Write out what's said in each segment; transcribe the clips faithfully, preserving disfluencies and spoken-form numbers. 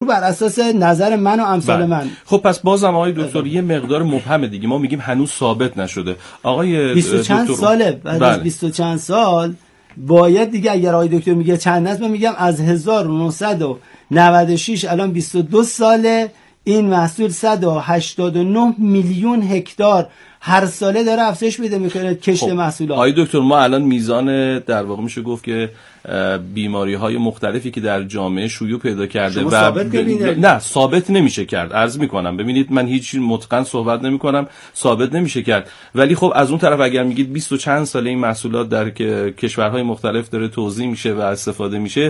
بر اساس نظر من و امثال من. خب پس بازم آقای دکتر یه مقدار مبهمه دیگه، ما میگیم هنوز ثابت نشده. آقای بیست و چند ساله، بعد از بیست و چند سال باید دیگه، اگر آقای دکتر میگه چند است، من میگم از هزار و نهصد و نود و شش الان بیست و دو ساله این محصول صد و هشتاد و نه میلیون هکتار هر ساله داره افزایش پیدا میکنه کشت خب. محصولات. آقای دکتر ما الان میزان در واقع میشه گفت که بیماری های مختلفی که در جامعه شیوع پیدا کرده و ثابت ب... نه ثابت نمیشه کرد، عرض میکنم ببینید من هیچ متقن صحبت نمیکنم، ثابت نمیشه کرد. ولی خب از اون طرف اگر میگید بیست و چند ساله این محصولات در کشورهای مختلف داره توزیع میشه و استفاده میشه،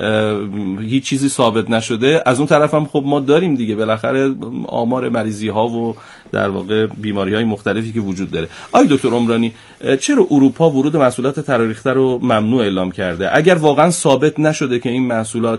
هیچ چیزی ثابت نشده، از اون طرف هم خب ما داریم دیگه بالاخره آمار مریضی ها و در واقع بیماری های مختلفی که وجود داره. آقای دکتر عمرانی چرا اروپا ورود محصولات تراریخته رو ممنوع اعلام کرده؟ اگر واقعا ثابت نشده که این محصولات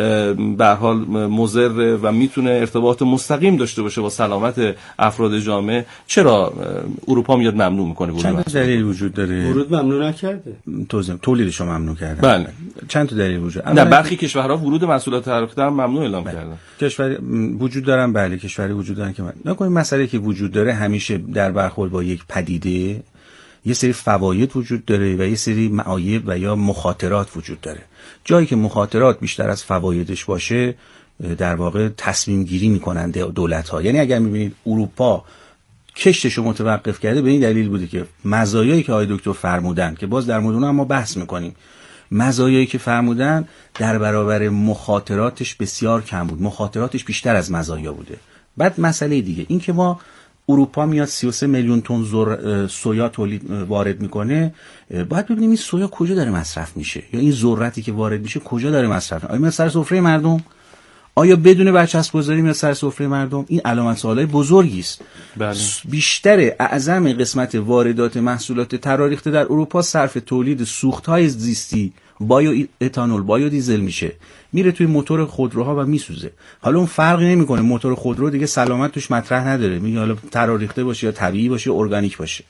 به هر حال مضر و میتونه ارتباط مستقیم داشته باشه با سلامت افراد جامعه، چرا اروپا میاد ممنوع میکنه ورود؟ چند تا دلیل وجود داره. ورود ممنوع نکرده، توزیع تولیدش رو ممنوع کرده. بله. چند تا دلیل وجود. نه برخی کشورها ورود محصولات تراریخته هم ممنوع اعلام بله. کردن. کشور وجود دارن، بله کشوری وجود دارن که من نکنیم مسئله که وجود داره همیشه در برخورد با یک پدیده یه سری فواید وجود داره و یه سری معایب و یا مخاطرات وجود داره. جایی که مخاطرات بیشتر از فوایدش باشه در واقع تصمیم گیری میکنن دولت ها. یعنی اگر میبینید اروپا کشتش رو متوقف کرده به این دلیل بوده که مزایایی که آقای دکتر فرمودن که باز در مورد اونها ما بحث میکنیم، مزایایی که فرمودن در برابر مخاطراتش بسیار کم بود، مخاطراتش بیشتر از مزایا بوده. بعد مسئله دیگه این که ما اروپا میاد سی و سه میلیون تن سویا تولید وارد میکنه، باید ببینیم این سویا کجا داره مصرف میشه یا این ذرتی که وارد میشه کجا داره مصرف میشه. آیا میاد سر سفره مردم؟ آیا بدون برچسب‌گذاری میاد سر سفره مردم؟ این علامت سوالای بزرگی است. بله. بیشتر اعظم قسمت واردات محصولات تراریخته در اروپا صرف تولید سوخت‌های زیستی، بایو اتانول، بایو دیزل میشه، میره توی موتور خودروها و میسوزه. حالا اون فرقی نمیکنه، موتور خودرو دیگه سلامت توش مطرح نداره، میگه حالا تراریخته باشه یا طبیعی باشه یا ارگانیک باشه.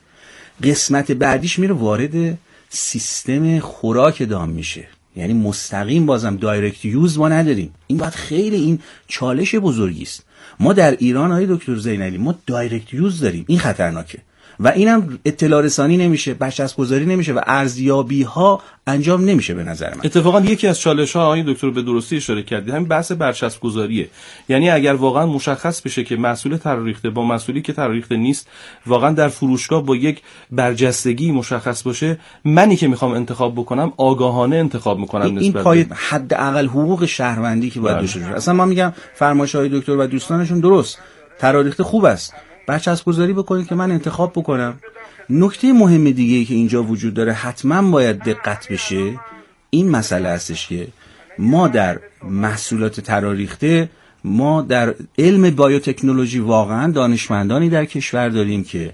قسمت بعدیش میره وارد سیستم خوراک دام میشه، یعنی مستقیم بازم دایرکت یوز ما نداریم. این باید خیلی این چالش بزرگی است. ما در ایران آقای دکتر زینعلی ما دایرکت یوز داریم، این خطرناکه و اینم اطلاع رسانی نمیشه، برچسب‌گذاری نمیشه و ارزیابی ها انجام نمیشه. به نظر من اتفاقا یکی از چالش ها آقای دکتر به درستی اشاره کردید همین بحث برچسب‌گذاریه. یعنی اگر واقعا مشخص بشه که محصول تراریخته با محصولی که تراریخته نیست واقعا در فروشگاه با یک برجستگی مشخص باشه، منی که میخوام انتخاب بکنم آگاهانه انتخاب میکنم نسبت این پای حداقل حقوق شهروندی که باید داشته باشه. اصلا ما میگم فرمایش‌های دکتر و دوستانشون درست، تراریخته خوب است، برچسب‌گذاری بکنید که من انتخاب بکنم. نکته مهم دیگه ای که اینجا وجود داره حتما باید دقت بشه این مسئله هستش که ما در محصولات تراریخته ما در علم بایوتکنولوژی واقعا دانشمندانی در کشور داریم که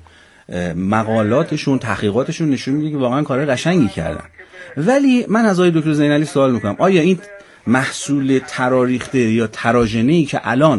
مقالاتشون تحقیقاتشون نشون میده که واقعا کار قشنگی کردن. ولی من از آقای دکتر زینعلی سوال میکنم آیا این محصول تراریخته یا تراژنه‌ای که الان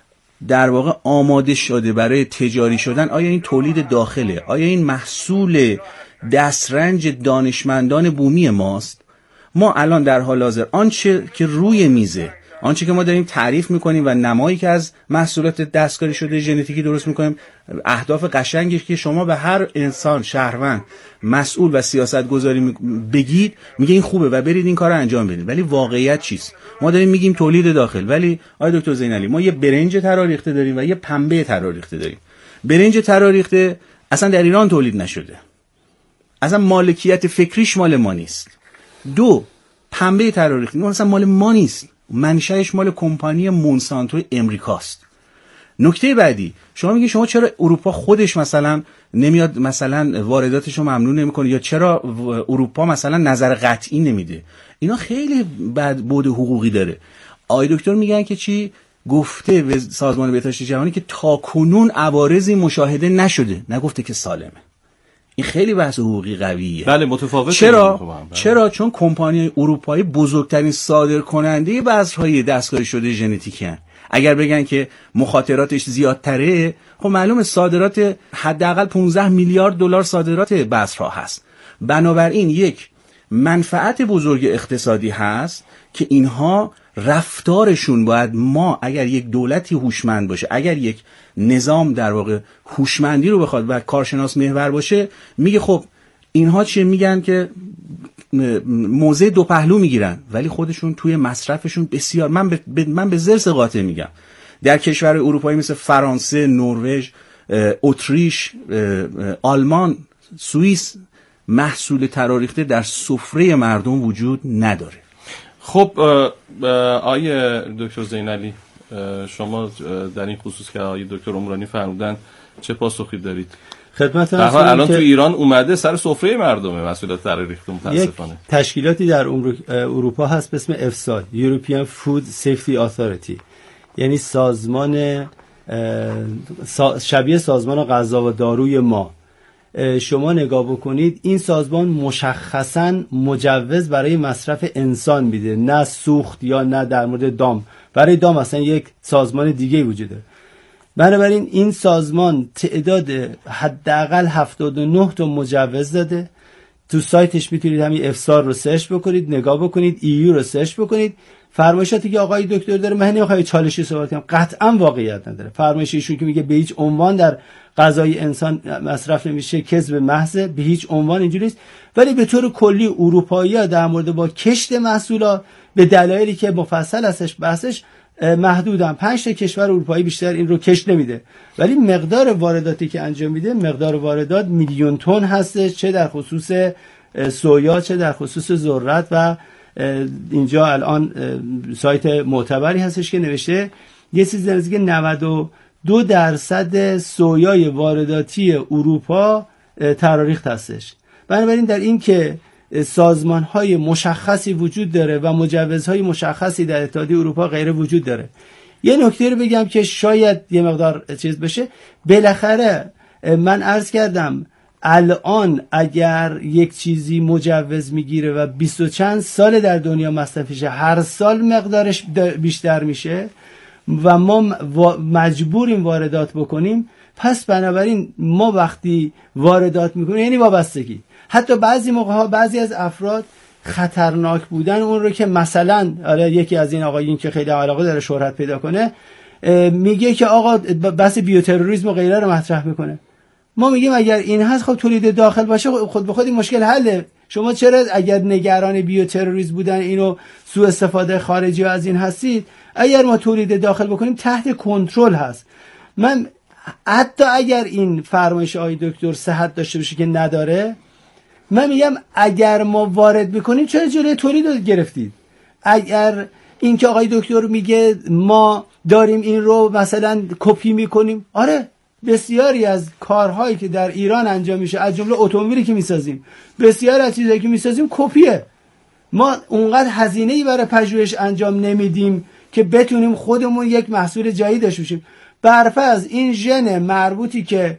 در واقع آماده شده برای تجاری شدن، آیا این تولید داخله؟ آیا این محصول دسترنج دانشمندان بومی ماست؟ ما الان در حال حاضر آنچه که روی میزه، آنچه که ما داریم تعریف میکنیم و نمایی که از محصولات دستکاری شده ژنتیکی درست میکنیم، اهداف قشنگی که شما به هر انسان شهروند مسئول و سیاستگزاری بگید میگه این خوبه و برید این کارو انجام بدید. ولی واقعیت چیست؟ ما داریم میگیم تولید داخل، ولی آقای دکتر زینعلی ما یه برنج تراریخته داریم و یه پنبه تراریخته داریم. برنج تراریخته اصلا در ایران تولید نشده، اصلا مالکیت فکریش مال ما نیست. دو، پنبه تراریخته اصلا مال ما نیست، منشأش مال کمپانی مونسانتو امریکاست. نکته بعدی، شما میگی شما چرا اروپا خودش مثلا نمیاد مثلا وارداتش رو ممنوع نمیکنه یا چرا اروپا مثلا نظر قطعی نمیده؟ اینا خیلی بعد بود حقوقی داره. آقای دکتر میگن که چی؟ گفته به سازمان بهداشت جهانی که تاکنون عوارضی مشاهده نشده، نگفته که سالمه. این خیلی بحث حقوقی قویه. بله متفاوته. چرا؟ چرا؟ چون کمپانی اروپایی بزرگترین صادرکننده بذرهای دستکاری شده ژنتیکی هستند. اگر بگن که مخاطراتش زیادتره، خب معلومه صادرات حداقل پانزده میلیارد دلار صادرات بذرها هست. بنابراین یک منفعت بزرگ اقتصادی هست که اینها رفتارشون باید، ما اگر یک دولتی هوشمند باشه، اگر یک نظام در واقع هوشمندی رو بخواد و کارشناس محور باشه، میگه خب اینها چیه؟ میگن که موضع دو پهلو میگیرن، ولی خودشون توی مصرفشون بسیار، من به من به زرس قاطع میگم، در کشور اروپایی مثل فرانسه، نروژ، اتریش، آلمان، سوئیس محصول تراریخته در سفره مردم وجود نداره. خب آیه دکتر زینعلی، شما در این خصوص که آیه دکتر عمرانی فرمودن چه پاسخی دارید؟ خدمت من الان تو ایران اومده سر سفره مردمه محصولات تراریخته متاسفانه. یک تشکیلاتی در اروپا هست به اسم افسا، European Food Safety Authority، یعنی سازمان شبیه سازمان غذا و داروی ما. شما نگاه بکنید این سازمان مشخصاً مجوز برای مصرف انسان میده، نه سوخت یا نه در مورد دام. برای دام اصلا یک سازمان دیگه وجود داره. بنابراین این سازمان تعداد حداقل هفتاد و نه تا مجوز داده. تو سایتش میتونید همین افسار رو سرچ بکنید، نگاه بکنید، ایو رو سرچ بکنید. فرمایشاتی که آقای دکتر داره، من نمیخوام چالشی صحبت کنم، قطعا واقعیت نداره. فرمایش ایشون که میگه به هیچ عنوان در غذای انسان مصرف نمیشه، کذب محض، به هیچ عنوان اینجوری نیست. ولی به طور کلی اروپایی‌ها در مورد با کشت محصولات به دلایلی که مفصل هستش بحثش محدودن. پنج تا کشور اروپایی بیشتر این رو کشت نمیده، ولی مقدار وارداتی که انجام میده، مقدار واردات میلیون تن هستش، چه در خصوص سویا چه در خصوص ذرت. و اینجا الان سایت معتبری هستش که نوشته یه چیزی نزدیک نود و دو درصد سویای وارداتی اروپا تراریخت هستش. بنابراین در این که سازمان‌های مشخصی وجود داره و مجوزهای مشخصی در اتحادیه اروپا غیر وجود داره. یه نکته رو بگم که شاید یه مقدار چیز بشه. بالاخره من عرض کردم الان اگر یک چیزی مجوز میگیره و بیست و چند سال در دنیا مصرفشه، هر سال مقدارش بیشتر میشه و ما مجبوریم واردات بکنیم، پس بنابراین ما وقتی واردات میکنیم یعنی وابستگی. حتی بعضی موقع ها بعضی از افراد خطرناک بودن اون رو که مثلا آره یکی از این آقایون که خیلی علاقه داره شهرت پیدا کنه میگه که آقا بس بیوتروریسم و غیره رو مطرح میکنه. ما میگیم اگر این هست خب تولید داخل باشه خود به خود این مشکل حله. شما چرا اگر نگران بیوتروریسم بودن اینو سوء استفاده خارجی از این هستید، اگر ما تولید داخل بکنیم تحت کنترل هست. من حتی اگر این فرمایش آقای دکتر صحت داشته باشه که نداره، من میگم اگر ما وارد بکنیم چرا جلوی تولید رو گرفتید؟ اگر این که آقای دکتر میگه ما داریم این رو مثلا کپی میکنیم، آره بسیاری از کارهایی که در ایران انجام میشه از جمله اتومبیلی که میسازیم، بسیاری از چیزایی که میسازیم کپیه. ما اونقدر هزینه‌ای برای پژوهش انجام نمیدیم که بتونیم خودمون یک محصول جدید داشته باشیم. برفرض این ژن مربوطی که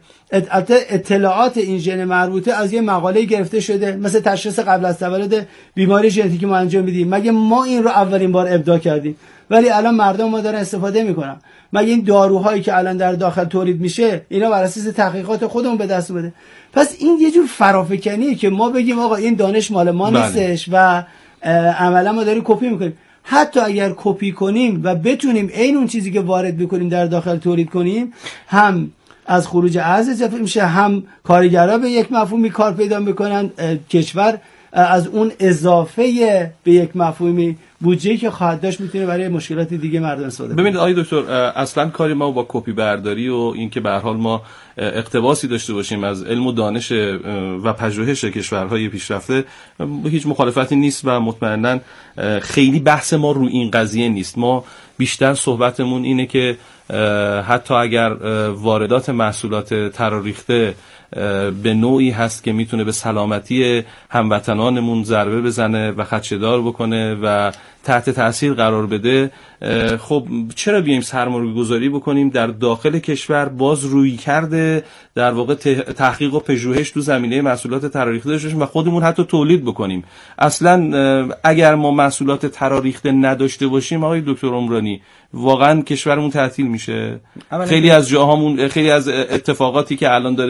اطلاعات این ژن مربوطه از یه مقاله گرفته شده، مثل تشخیص قبل از تولد بیماری ژنتیکی ما انجام میدیم، مگه ما این رو اولین بار ابداع کردیم؟ ولی الان مردم ما دارن استفاده میکنن. مگه این داروهایی که الان در داخل تولید میشه اینا بر اساس تحقیقات خودمون به دست اومده؟ پس این یه جور فرافکنیه که ما بگیم آقا این دانش مال ما نیستش و عملا ما داریم کپی میکنیم. حتی اگر کپی کنیم و بتونیم عین اون چیزی که وارد بکنیم در داخل تولید کنیم، هم از خروج ارز جلوگیری میشه، هم کارگرها به یک مفهومی کار پیدا میکنن، کشور از اون اضافه به یک مفهومی بودجه‌ای که خواهد داشت میتونه برای مشکلات دیگه مردم استفاده کنه. ببینید آقای دکتر، اصلا کاری ما با کپی برداری و اینکه به هر حال ما اقتباسی داشته باشیم از علم و دانش و پژوهش کشورهای پیشرفته هیچ مخالفتی نیست و مطمئنا خیلی بحث ما رو این قضیه نیست. ما بیشتر صحبتمون اینه که حتی اگر واردات محصولات تراریخته به نوعی هست که میتونه به سلامتی هموطنانمون ضربه بزنه و خدشه‌دار بکنه و تحت تاثیر قرار بده، خب چرا بیایم سرمایه گذاری بکنیم در داخل کشور، باز روی کرده در واقع تحقیق و پژوهش تو زمینه محصولات تراریخته داشته و خودمون حتی تولید بکنیم. اصلا اگر ما محصولات تراریخته نداشته باشیم آقای دکتر عمرانی، واقعا کشورمون تعطیل میشه. خیلی از جاهامون، خیلی از اتفاقاتی که الان داره میفته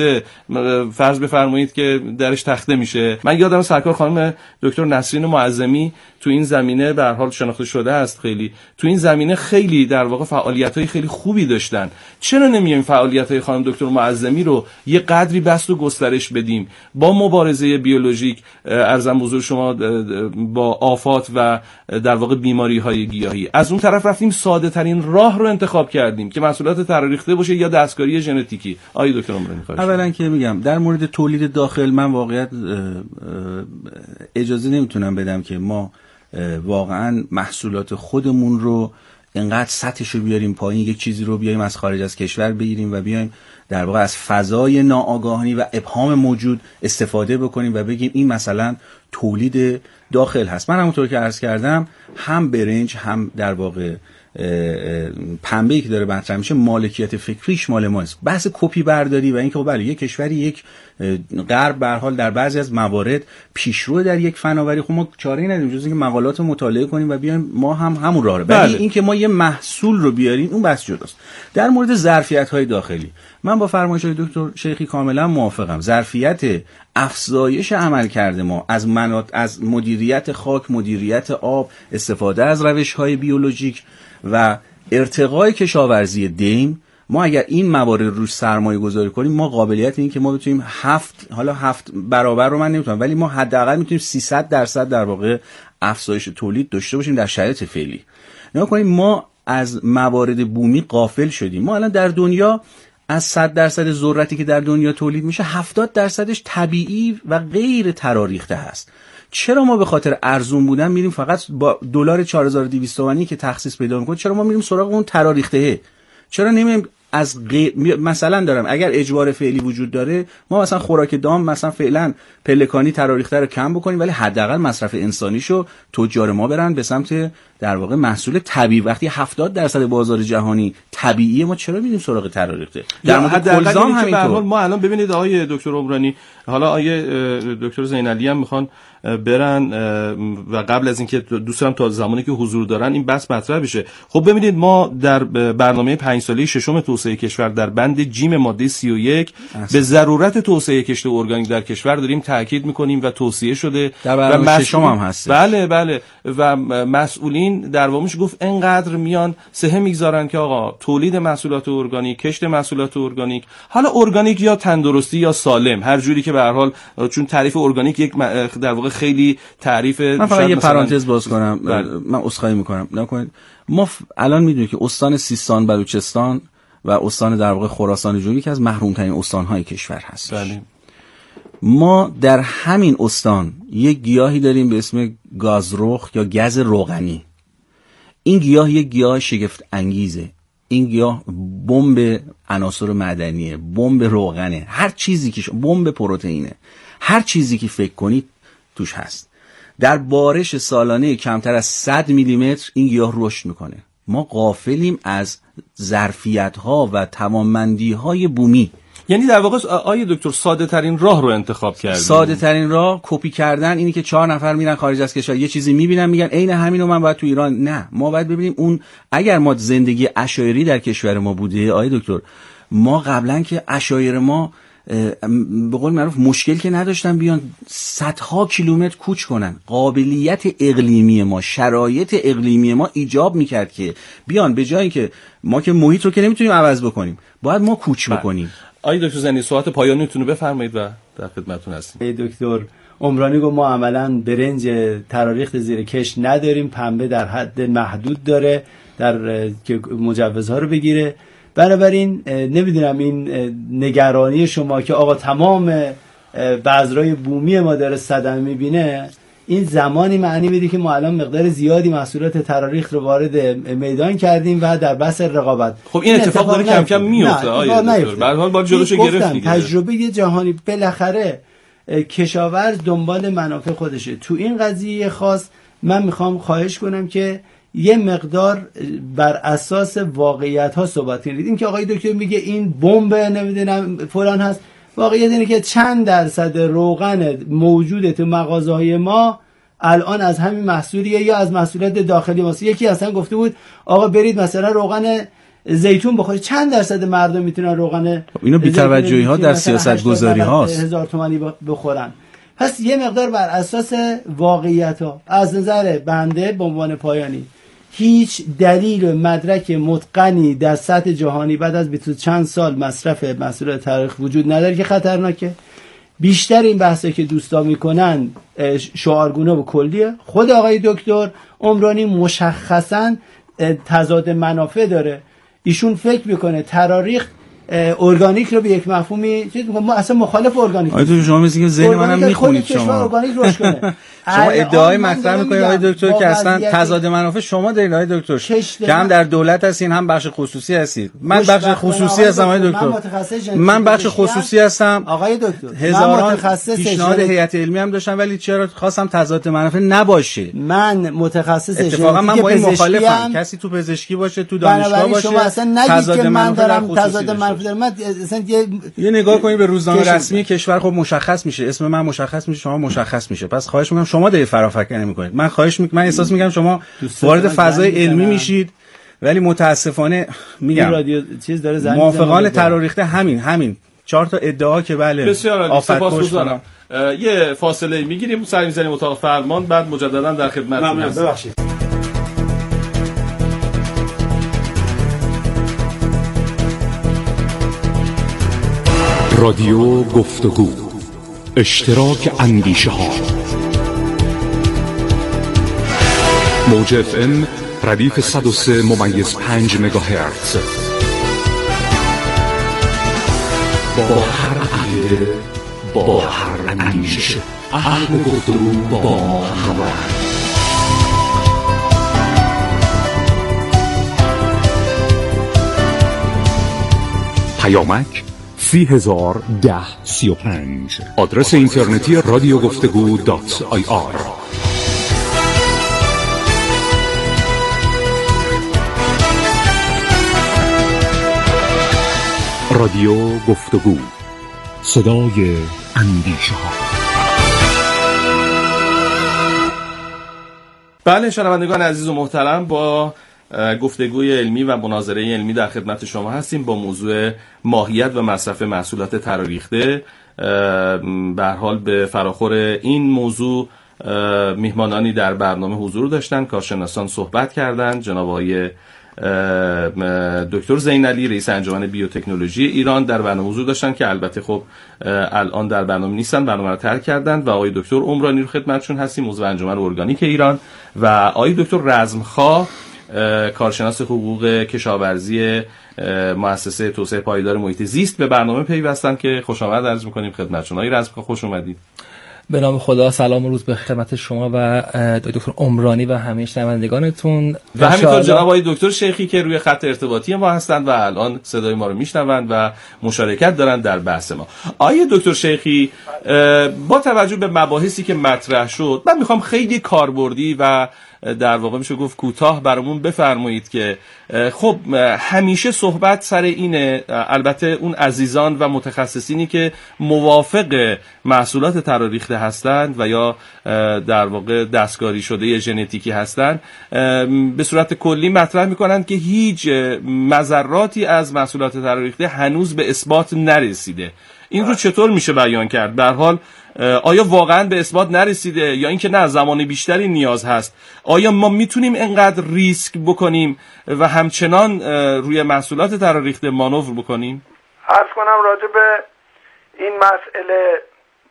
داره، فرض بفرمایید که درش تخته میشه. من یادم سرکار خانم دکتر نسرین معظمی تو این زمینه به هر حال شناخته شده است، خیلی تو این زمینه خیلی در واقع فعالیت‌های خیلی خوبی داشتن. چرا نمیایم فعالیت‌های خانم دکتر معظمی رو یه قدری بسط و گسترش بدیم با مبارزه بیولوژیک ارزم حضور شما با آفات و در واقع بیماری‌های گیاهی؟ از اون طرف رفتیم ساده ترین راه رو انتخاب کردیم که محصولات تراریخته باشه یا دستکاری ژنتیکی. آقای دکتر عمرانی خواهش. اولا که میگم در مورد تولید داخل من واقعا اجازه نمیتونم بدم که ما واقعا محصولات خودمون رو اینقدر سطحش رو بیاریم پایین، یک چیزی رو بیایم از خارج از کشور بگیریم و بیایم در واقع از فضای ناآگاهی و ابهام موجود استفاده بکنیم و بگیم این مثلا تولید داخل هست. من همونطور که عرض کردم هم برنج هم در واقع پنبه‌ای که داره مطرح میشه مالکیت فکریش مال ماست. بحث کپی برداری و اینکه بله یک کشوری یک غرب به هر حال در بعضی از موارد پیشرو در یک فناوری، خب ما چاره‌ای نداریم جز اینکه مقالات رو مطالعه کنیم و بیایم ما هم همون راه رو. ولی اینکه ما یه محصول رو بیاریم اون بحث جداست. در مورد ظرفیت‌های داخلی من با فرمایش‌های دکتر شیخی کاملا موافقم. ظرفیت افزایش عملکرد ما از مناط از مدیریت خاک، مدیریت آب، استفاده از روش‌های بیولوژیک و ارتقای کشاورزی دیم، ما اگر این موارد روش سرمایه گذاری کنیم ما قابلیت این که ما بتونیم هفت حالا هفت برابر رو من نمیتونم ولی ما حداقل میتونیم سیصد درصد در واقع افزایش تولید داشته باشیم در شرایط فعلی. نگاه کنیم ما از موارد بومی غافل شدیم. ما الان در دنیا از صد درصد ذرتی که در دنیا تولید میشه هفتاد درصدش طبیعی و غیر تراریخته هست. چرا ما به خاطر ارزون بودن میریم فقط با دلار چهار هزار و دویست تومانی که تخصیص پیدا میکنه چرا ما میریم سراغ اون تراریخته؟ چرا نمیریم از غیر... مثلا دارم اگر اجبار فعلی وجود داره ما مثلا خوراک دام مثلا فعلا پلکانی تراریخته رو کم بکنیم ولی حداقل مصرف انسانیشو تجار ما برن به سمت در واقع محصول طبیعی. وقتی هفتاد درصد بازار جهانی طبیعیه ما چرا میریم سراغ تراریخته؟ در مورد کلزام همینطور. ما الان ببینید آقای دکتر عمرانی، حالا آقای دکتر زینعلی هم میخوان برن و قبل از اینکه دوست دارم تا زمانی که حضور دارن این بحث مطرح بشه. خب ببینید ما در برنامه پنج ساله ششم توسعه کشور در بند جیم ماده سی و یک به ضرورت توسعه کشت ارگانیک در کشور داریم تاکید میکنیم و توصیه شده در برنامه ششم هم هست. بله بله و مسئولین در واقعش گفت انقدر میان سهم میگذارن که آقا تولید محصولات ارگانیک، کشت محصولات ارگانیک، حالا ارگانیک یا تندرستی یا سالم، هر جوری که به هر حال، چون تعریف ارگانیک یک در واقع خیلی تعریف. من فقط یه پرانتز باز کنم، من عذرخواهی میکنم نکنید. ما الان میدونیم که استان سیستان بلوچستان و استان در واقع خراسان جنوبی که از محروم ترین استان‌های کشور هست. بله. ما در همین استان یک گیاهی داریم به اسم گازرخ یا گز روغنی. این گیاه یک گیاه شگفت انگیزه. این گیاه بمب عناصر معدنیه، بمب روغنه، هر چیزی که بمب پروتئینه، هر چیزی که فکر کنید توش هست. در بارش سالانه کمتر از صد میلیمتر این گیاه رشد میکنه. ما غافلیم از ظرفیت‌ها و توانمندی‌های بومی. یعنی در واقع آیه دکتر ساده ترین راه رو انتخاب کردیم. ساده ترین راه کپی کردن، اینی که چهار نفر میرن خارج از کشور یه چیزی میبینن میگن عین همینو من باید تو ایران. نه، ما باید ببینیم اون اگر ما زندگی عشایری در کشور ما بوده آیه دکتر، ما قبلا که عشایر ما به قول معروف مشکل که نداشتن بیان صدها کیلومتر کوچ کنن. قابلیت اقلیمی ما، شرایط اقلیمی ما ایجاب میکرد که بیان به جایی که ما که محیط رو که نمیتونیم عوض بکنیم باید ما کوچ بکنیم. آقای دکتر زنی سوالات پایانیتون رو بفرمایید و در خدمتتون هستیم. ای دکتر عمرانی گفت ما عملاً برنج تراریخت زیر کشت نداریم، پنبه در حد محدود داره در که مجوزها رو بگیره. بنابراین نمیدونم این نگرانی شما که آقا تمام بذرهای بومی ما داره صدمه میبینه، این زمانی معنی میده که ما الان مقدار زیادی محصولات تراریخت رو وارد میدان کردیم و در بحث رقابت. خب این, این اتفاق داره کم کم میفته آیه دکتر. به هر حال باید جلوشو گرفت دیگه. تجربه جهانی بالاخره کشاورز دنبال منافع خودشه. تو این قضیه خاص من میخوام خواهش کنم که یه مقدار بر اساس واقعیت ها صحبت کنید. این که آقای دکتر میگه این بمب نمیدونم فلان هست، واقعیت اینه که چند درصد روغن موجود تو مغازه‌های ما الان از همین محصولیه یا از محصولات داخلی ماست. یکی اصلا گفته بود آقا برید مثلا روغن زیتون بخوره چند درصد مردم میتونن روغن اینو بی‌توجهی ها در سیاست گذاری هاست هزار تومانی بخورن. پس یه مقدار بر اساس واقعیت ها از نظر بنده به عنوان پایانی هیچ دلیل و مدرک متقنی در سطح جهانی بعد از بیست چند سال مصرف محصولات تاریخ وجود نداره که خطرناکه. بیشتر این بحثی که دوستا میکنن شعارگونه و کلیه. خود آقای دکتر عمرانی مشخصا تضاد منافع داره. ایشون فکر میکنه تراریخ ارگانیک رو به یک مفهومی چیز میگم، ما اصلا مخالف ارگانیک. آقای دکتر شما میگین که ذهن منم میخونید شما ارگانیک روش کنه. شما ادعای مطرح میکنید آقای دکتر که اصلا تضاد منافع شما دارید آقای دکتر که هم در دولت هستین هم بخش خصوصی هستید. من بخش خصوصی هستم آقای دکتر. من بخش خصوصی هستم آقای دکتر. هزاران پیشنهاد هیئت علمی هم داشتم ولی چرا خواستم تضاد منافع نباشه. من متخصص اتفاقا من با این مخالفم. کسی تو پزشکی باشه تو دانشگاه باشه شما اصلا نگید که من دارم تضاد منافع دارم. من اصلا یه نگاه کنید به روزنامه رسمی کشور خب مشخص میشه، اسم من مشخص میشه، شما مشخص میشه. پس خواهش میکنم شما دارید فرافکنی میکنید. من خواهش میکنم، من احساس میکنم شما وارد فضای علمی میشید ولی متاسفانه میگم رادیو چیز داره زنگ موافقان تراریخته همین همین چهار تا ادعا که بله بسیار عالی. سپاسگزارم. یه فاصله میگیریم، سر میزنیم اتاق فرمان، بعد مجددا در خدمتتون هستیم. ببخشید. رادیو گفتگو، اشتراک اندیشه ها. موج اف ام ردیف صد و سه ممیز پنج مگاهرتز. با هر عقیده، با هر اندیشه، اهل گفتگو با همراه. پیامک سی هزار ده سی و پنج. آدرس اینترنتی رادیو گفتگو دات آی آر. رادیو گفتگو، صدای اندیشه ها. بله شنوندگان عزیز و محترم، با گفتگوی علمی و مناظره علمی در خدمت شما هستیم با موضوع ماهیت و مصرف محصولات تراریخته. به هر حال به فراخور این موضوع میهمانانی در برنامه حضور داشتن، کارشناسان صحبت کردند. جناب آقای دکتر زینعلی رئیس انجمن بیوتکنولوژی ایران در برنامه حضور داشتن که البته خب الان در برنامه نیستن، برنامه رو ترک کردند، و آقای دکتر عمرانی رو خدمتشون هستیم، عضو انجمن ارگانیک ایران، و آقای دکتر رزمخواه کارشناس حقوق کشاورزی مؤسسه توسعه پایدار محیط زیست به برنامه پیوستن که خوش آمد عرض می‌کنیم خدمتتون. آقای رزمخواه خوش اومدید. به نام خدا، سلام و روز به خدمت شما و دکتر عمرانی و همه شنوندگانتون و همینطور جناب آقای دکتر شیخی که روی خط ارتباطی ما هستند و الان صدای ما رو میشنوند و مشارکت دارند در بحث ما. آقای دکتر شیخی، با توجه به مباحثی که مطرح شد، من میخوام خیلی کاربردی و در واقع میشه گفت کوتاه برامون بفرمایید که خب همیشه صحبت سر اینه، البته اون عزیزان و متخصصینی که موافق محصولات تراریخته هستند و یا در واقع دستکاری شده ژنتیکی هستند، به صورت کلی مطرح میکنند که هیچ مضراتی از محصولات تراریخته هنوز به اثبات نرسیده. این رو چطور میشه بیان کرد؟ به هر حال آیا واقعا به اثبات نرسیده یا اینکه نه زمان بیشتری نیاز هست؟ آیا ما میتونیم انقدر ریسک بکنیم و همچنان روی محصولات تراریخته مانور بکنیم؟ عرض کنم راجع به این مسئله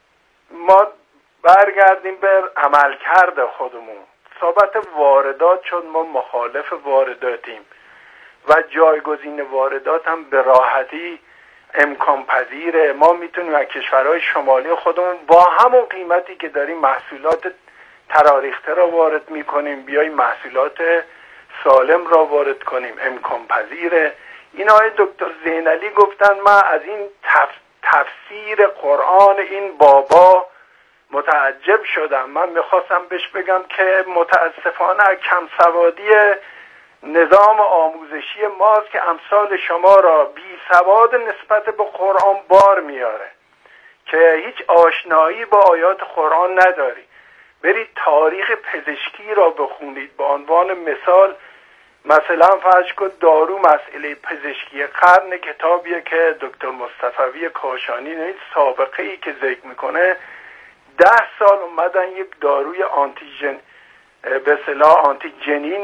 ما برگردیم به عملکرد خودمون. صحبت واردات، چون ما مخالف وارداتیم و جایگزین واردات هم به راحتی امکان پذیره. ما میتونیم از کشورهای شمالی خودمون با همون قیمتی که داریم محصولات تراریخته را وارد میکنیم، بیاییم محصولات سالم را وارد کنیم، امکان پذیره. این آقای دکتر زینعلی گفتن من از این تف... تفسیر قرآن این بابا متعجب شدم. من میخواستم بهش بگم که متاسفانه کم سوادی نظام آموزشی ماست که امثال شما را بی سواد نسبت به قرآن بار میاره که هیچ آشنایی با آیات قرآن نداری. برید تاریخ پزشکی را بخونید. به عنوان مثال مثلا فرض کن دارو مسئله پزشکی قرن، کتابیه که دکتر مصطفی کاشانی این سابقه ای که ذکر میکنه، ده سال اومدن یک داروی آنتیژن به اصطلاح آنتی جنین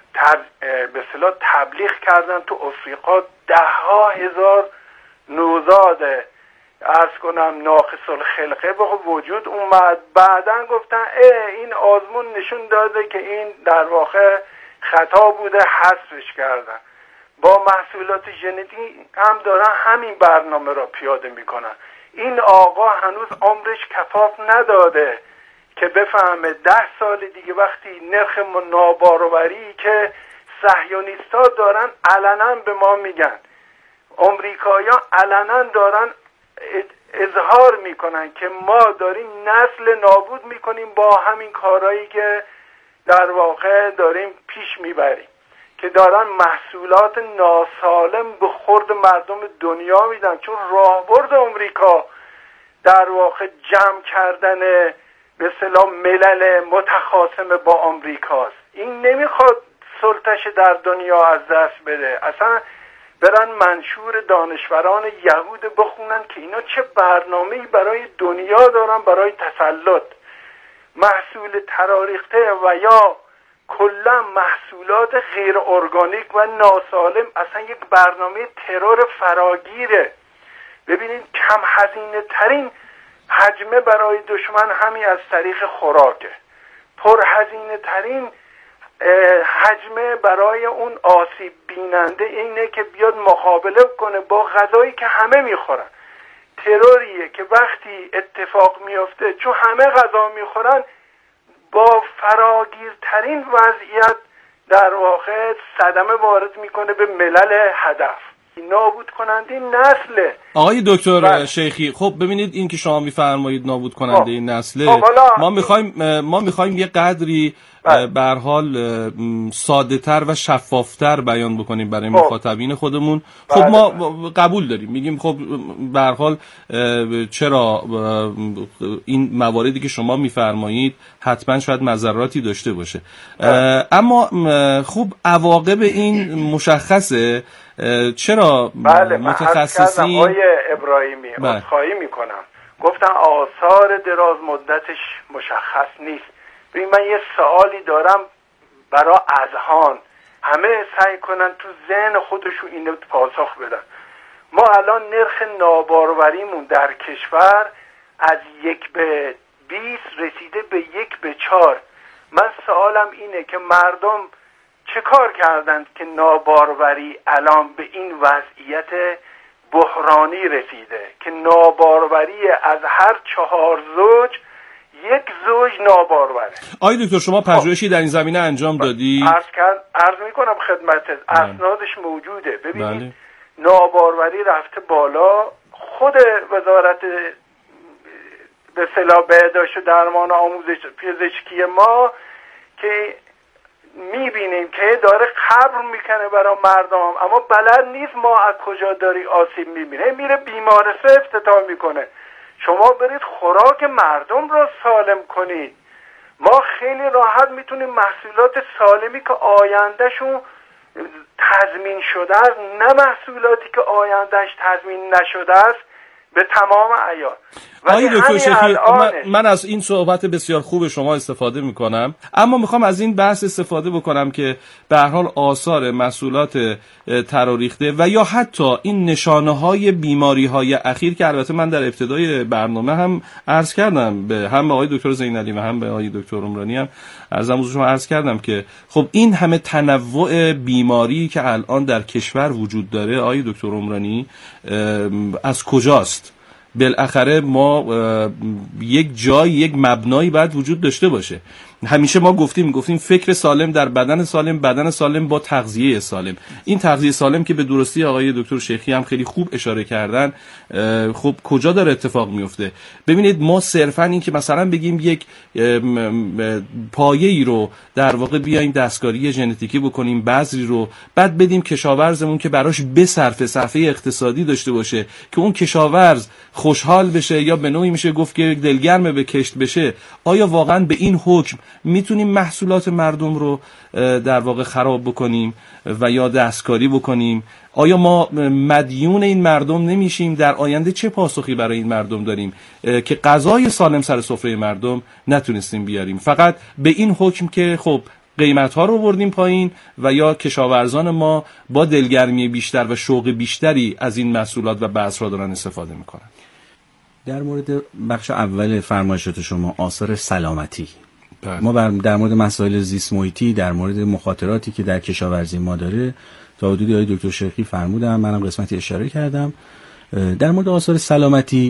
به اصطلاح تبلیغ کردن تو افریقا، ده ها هزار نوزاد عرض کنم ناقص الخلقه به وجود اومد. بعدن گفتن اه این آزمون نشون داده که این در واقع خطا بوده، حذفش کردن. با محصولات ژنتیک هم دارن همین برنامه را پیاده میکنن. این آقا هنوز عمرش کفاف نداده که بفهمه ده سال دیگه وقتی نرخ ناباروری که صهیونیست‌ها دارن علنا به ما میگن، امریکایی‌ها علنا دارن اظهار میکنن که ما داریم نسل نابود میکنیم با همین کارهایی که در واقع داریم پیش میبریم، که دارن محصولات ناسالم به خورد مردم دنیا میدن. چون راهبرد امریکا در واقع جمع کردن به اصطلاح ملل متخاصم با امریکاست. این نمیخواد سلطش در دنیا از دست بده. اصلا برن منشور دانشوران یهود بخونن که اینا چه برنامه‌ای برای دنیا دارن برای تسلط. محصول تراریخته و یا کلا محصولات غیر ارگانیک و ناسالم اصلا یک برنامه ترور فراگیره. ببینید کم هزینه ترین حجمه برای دشمن همین از طریق خوراکه، پر هزینه ترین حجمه برای اون آسیب بیننده اینه که بیاد مقابله کنه با غذایی که همه میخورن. تروریه که وقتی اتفاق میفته چون همه غذا میخورن با فراگیرترین وضعیت در واقع صدمه وارد میکنه به ملل هدف. نابود کننده نسله. آقای دکتر بله. شیخی، خب ببینید این که شما میفرمایید نابود کننده این نسله، ما میخوایم ما میخوایم یه قدری به هر حال ساده تر و شفافتر بیان بکنیم برای مخاطبین خودمون. خب ما قبول داریم، میگیم خب به هر حال چرا این مواردی که شما میفرمایید حتما شاید مضراتی داشته باشه، اما خب عواقب این مشخصه. چرا بله متخصصین آقای ابراهیمی عذرخواهی میکنم، گفتن آثار دراز مدتش مشخص نیست. ببین من یه سوالی دارم برای اذهان، همه سعی کنن تو ذهن خودشون اینو پاسخ بدن. ما الان نرخ نابارواریمون در کشور از یک به بیست رسیده به یک به چهار. من سوالم اینه که مردم چه کار کردند که ناباروری الان به این وضعیت بحرانی رسیده که ناباروری از هر چهار زوج یک زوج ناباروره. آقای دکتر شما پژوهشی در این زمینه انجام دادی؟ عرض کرد عرض میکنم خدمتت، اسنادش موجوده. ببینید بله. ناباروری رفته بالا. خود وزارت به اصطلاح بهداشت و درمان و آموزش پزشکی ما که میبینیم که داره قبر میکنه برای مردم، اما بلد نیست ما از کجا داری آسیب میبینه، میره بیمارستان افتتاح میکنه. شما برید خوراک مردم را سالم کنید. ما خیلی راحت میتونیم محصولات سالمی که آیندهشون تضمین شده است، نه محصولاتی که آیندهش تضمین نشده است به تمام عیار. آقای دکتر شیخی من, من از این صحبت بسیار خوب شما استفاده میکنم، اما میخوام از این بحث استفاده بکنم که به هر حال آثار محصولات تراریخته و یا حتی این نشانه های بیماری های اخیر که البته من در ابتدای برنامه هم عرض کردم به هم به آقای دکتر زینعلی و هم به آقای دکتر عمرانی هم عرضم حضور شما عرض کردم که خب این همه تنوع بیماری که الان در کشور وجود داره آقای دکتر عمرانی از کجاست؟ بالاخره ما یک جای یک مبنایی باید وجود داشته باشه. همیشه ما گفتیم گفتیم فکر سالم در بدن سالم، بدن سالم با تغذیه سالم. این تغذیه سالم که به درستی آقای دکتر شیخی هم خیلی خوب اشاره کردن، خب کجا داره اتفاق میفته؟ ببینید ما صرفا این که مثلا بگیم یک پایه‌ای رو در واقع بیایم دستکاری ژنتیکی بکنیم، بذری رو بعد بدیم کشاورزمون که براش بصرفه، صرفه اقتصادی داشته باشه که اون کشاورز خوشحال بشه، یا به نوعی میشه گفت که دلگرم به کشت بشه، آیا واقعا به این حکم میتونیم محصولات مردم رو در واقع خراب بکنیم و یا دستکاری بکنیم؟ آیا ما مدیون این مردم نمیشیم؟ در آینده چه پاسخی برای این مردم داریم که غذای سالم سر سفره مردم نتونستیم بیاریم، فقط به این حکم که خب قیمت ها رو بردیم پایین و یا کشاورزان ما با دلگرمی بیشتر و شوق بیشتری از این محصولات و بذرها دارن استفاده میکنن؟ در مورد بخش اول فرمایشات شما، آثار سلامتی، بله. ما بر در مورد مسائل زیست محیطی، در مورد مخاطراتی که در کشاورزی ما داره تا حدودی آقای دکتر شیخی فرمودن، منم قسمتی اشاره کردم. در مورد آثار سلامتی،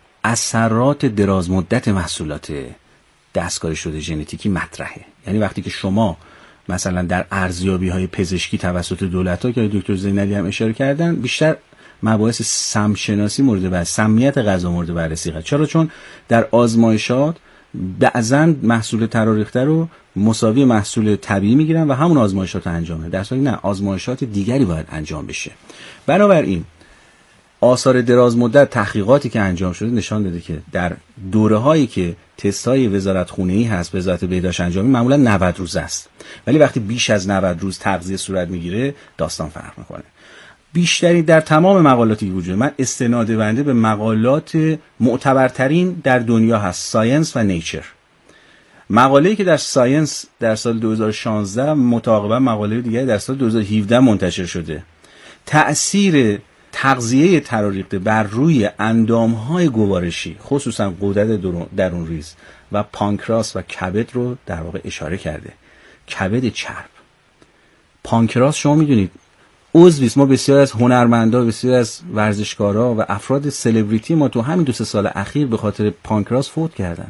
اثرات درازمدت محصولات دستکاری شده ژنتیکی مطرحه. یعنی وقتی که شما مثلا در ارزیابی‌های پزشکی توسط دولت‌ها که دکتر زینالی هم اشاره کردن، بیشتر مباحث سمشناسی مورد بررسی، سمیت غذا مورد بررسی قرار. چرا؟ چون در آزمایشات بعضن محصول تراریخته رو مساوی محصول طبیعی میگیرن و همون آزمایشات رو انجام میدن، در حالی نه، آزمایشات دیگری باید انجام بشه. بنابراین آثار دراز مدت تحقیقاتی که انجام شده نشان داده که در دوره‌هایی که تست‌های وزارتخونه‌ای هست، وزارت بهداشت انجامی، معمولا نود روز است، ولی وقتی بیش از نود روز تغذیه صورت میگیره داستان فرق میکنه. بیشتری در تمام مقالاتی که وجود، من استناد بنده به مقالات معتبرترین در دنیا هست، ساینس و نیچر. مقاله‌ای که در ساینس در سال دو هزار و شانزده متعاقبا مقاله دیگه در سال دو هزار و هفده منتشر شده، تأثیر تغذیه تراریخته بر روی اندام‌های گوارشی، خصوصا غدد درون ریز و پانکراس و کبد رو در واقع اشاره کرده. کبد چرب، پانکراس، شما میدونید عضوی است. ما بسیار از هنرمندا، بسیار از ورزشکارا و افراد سلبریتی ما تو همین دو سه سال اخیر به خاطر پانکراس فوت کردن.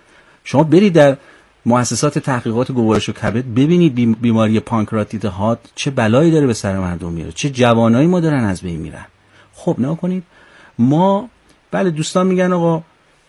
شما برید در مؤسسات تحقیقات گوارش و کبد ببینید بیماری پانکراتیت هات چه بلایی داره به سر مردم میاره، چه جوانایی ما دارن از بین میرن. خب نه کنید ما، بله دوستان میگن آقا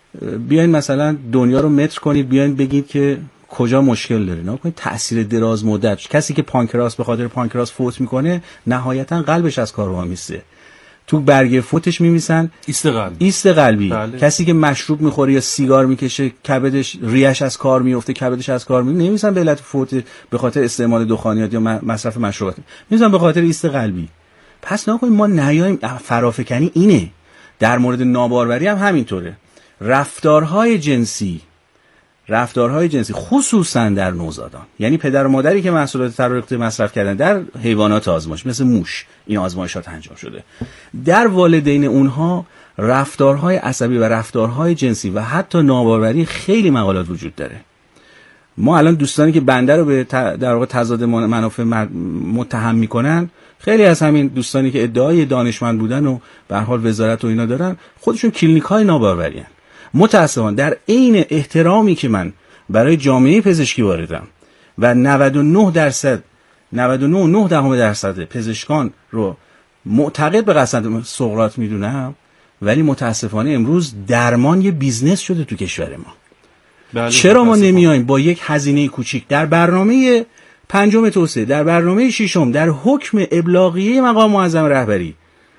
بیاین مثلا دنیا رو متر کنید، بیاین بگید که کجا مشکل داره. نه کنید تأثیر دراز مدت، کسی که پانکراس به خاطر پانکراس فوت میکنه نهایتا قلبش از کار وامیسته، تو برگه فوتش میمیسن ایست قلبی. ایست قلبی. بله. کسی که مشروب میخوره یا سیگار میکشه کبدش، ریش از کار میفته، کبدش از کار میفته، نمیمیسن به علت فوت به خاطر استعمال دخانیات یا مصرف مشروبات، میمیسن به خاطر ایست قلبی. پس نکنید ما نیایم فرافکنی اینه. در مورد ناباروری هم همینطوره. رفتارهای جنسی رفتارهای جنسی خصوصا در نوزادان، یعنی پدر و مادری که محصولات تراریخته مصرف کردن در حیوانات آزمایش مثل موش، این آزمایشات انجام شده، در والدین اونها رفتارهای عصبی و رفتارهای جنسی و حتی ناباروری خیلی مقالات وجود داره. ما الان دوستانی که بنده رو به در واقع تضاد منافع متهم میکنن، خیلی از همین دوستانی که ادعای دانشمند بودن و به هر حال وزارت و اینا دارن، خودشون کلینیک‌های ناباروری هستن. متأسفانه در عین احترامی که من برای جامعه پزشکی واردم و نود و نه درصد نود و نه و نه دهم درصد پزشکان رو معتقد به قصد سقراط میدونم، ولی متاسفانه امروز درمان یه بیزنس شده تو کشور ما. بله، چرا ما نمیایم با یک هزینه کوچیک در برنامه پنجم توسعه، در برنامه ششم، در حکم ابلاغیه مقام معظم رهبری،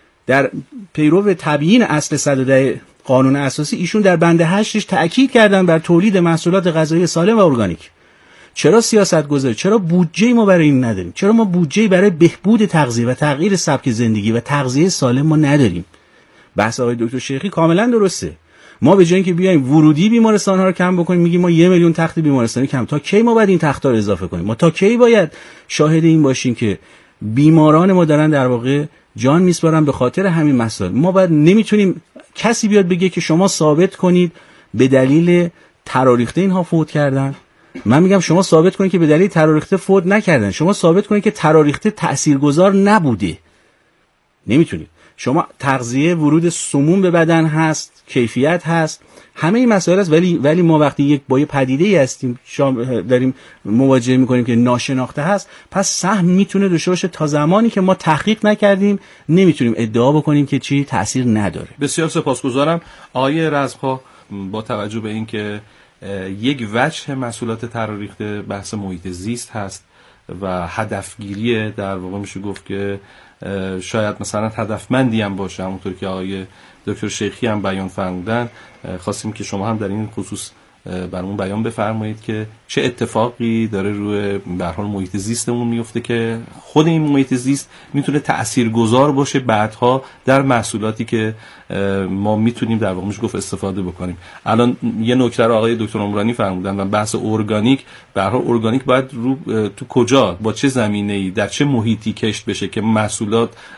در پیرو تبیین اصل صد و ده قانون اساسی، ایشون در بند هشتش تأکید کردن بر تولید محصولات غذایی سالم و ارگانیک. چرا سیاست گذاری؟ چرا بودجه ما برای این نداریم؟ چرا ما بودجه برای بهبود تغذیه و تغییر سبک زندگی و تغذیه سالم ما نداریم؟ بحث آقای دکتر شیخی کاملا درسته. ما به جای اینکه بیایم ورودی بیمارستان ها رو کم بکنیم، میگیم ما یه میلیون تخت بیمارستانی کم. تا کی ما باید این تخت ها رو اضافه کنیم؟ ما تا کی باید شاهد این باشیم که بیماران ما دارن در واقع جان میسپارن به خاطر همین مسائل؟ ما باید نمیتونیم کسی بیاد بگه که شما ثابت کنید به دلیل تراریخته اینها فوت کردن. من میگم شما ثابت کنید که به دلیل تراریخته فوت نکردن، شما ثابت کنید که تراریخته تاثیرگذار نبوده. نمیتونید. شما تغذیه، ورود سموم به بدن هست، کیفیت هست، همه این مسائل هست، ولی ولی ما وقتی یک با یه پدیده‌ای هستیم داریم مواجهه میکنیم که ناشناخته هست، پس سهم میتونه داشته باشه. تا زمانی که ما تحقیق نکردیم نمیتونیم ادعا بکنیم که چی تأثیر نداره. بسیار سپاسگزارم آقای رزمخواه. با توجه به اینکه یک وجه محصولات تراریخته بحث محیط زیست هست و هدفگیری، در واقع میشه گفت که شاید مثلا هدفمندی هم باشه، همونطور که آقای دکتر شیخی هم بیان فرمودن، خواستیم که شما هم در این خصوص برامون بیان بفرمایید که چه اتفاقی داره روی به هر حال محیط زیستمون میفته که خود این محیط زیست میتونه تاثیرگذار باشه بعدها در محصولاتی که ما میتونیم در واقع گفت استفاده بکنیم. الان یه نکته رو آقای دکتر عمرانی فرمودن و بحث ارگانیک، به هر حال ارگانیک باید رو تو کجا با چه زمینه‌ای در چه محیطی کشت بشه که محصولات